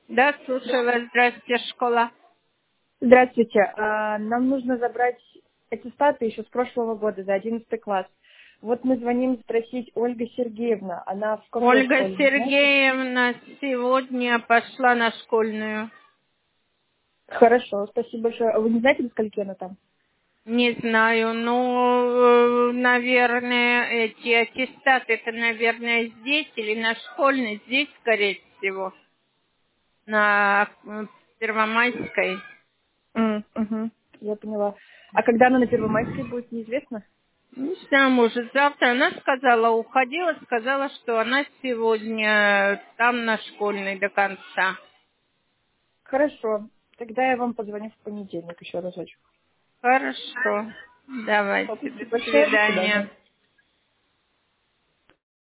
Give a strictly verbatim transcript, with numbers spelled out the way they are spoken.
Да, слушаю вас. Здравствуйте, школа. Здравствуйте. А, Нам нужно забрать аттестаты еще с прошлого года за одиннадцатый класс. Вот мы звоним спросить Ольга Сергеевна. Она в какой Ольга школе, не знаете? Сергеевна сегодня пошла на школьную. Хорошо, спасибо большое. А вы не знаете, до скольки она там? Не знаю, ну, э, наверное, эти аттестаты, это, наверное, здесь или на школьной, здесь, скорее всего, на э, Первомайской. М, мгм, я поняла. А когда она на Первомайской будет, неизвестно? Не знаю, может, завтра. Она сказала, уходила, сказала, что она сегодня там на школьной до конца. Хорошо. Тогда я вам позвоню в понедельник еще разочек. Хорошо. Давайте, до Спасибо большое. До свидания. свидания.